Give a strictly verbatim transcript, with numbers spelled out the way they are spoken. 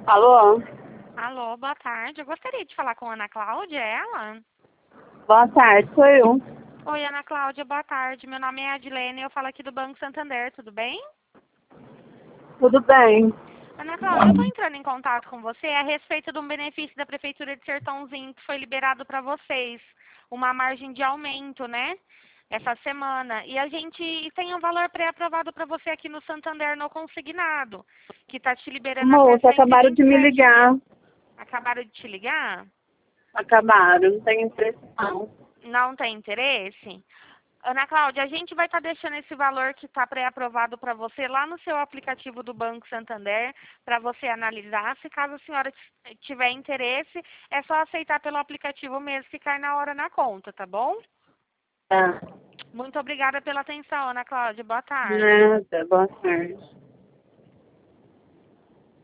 Alô? Alô, boa tarde. Eu gostaria de falar com a Ana Cláudia, é ela? Boa tarde, sou eu. Oi, Ana Cláudia, boa tarde. Meu nome é Adilene e eu falo aqui do Banco Santander, tudo bem? Tudo bem? Ana Cláudia, eu estou entrando em contato com você a respeito de um benefício da Prefeitura de Sertãozinho que foi liberado para vocês. Uma margem de aumento, né? Essa semana. E a gente tem um valor pré-aprovado para você aqui no Santander no consignado, que está te liberando até Moça, cento e acabaram vinte de e me sete ligar. mil. Acabaram de te ligar? Acabaram, não tem impressão. Não tem interesse? Ana Cláudia, a gente vai estar deixando esse valor que está pré-aprovado para você lá no seu aplicativo do Banco Santander, para você analisar. Se caso a senhora t- tiver interesse, é só aceitar pelo aplicativo mesmo que cai na hora na conta, tá bom? Tá. Muito obrigada pela atenção, Ana Cláudia. Boa tarde. Nada, boa tarde.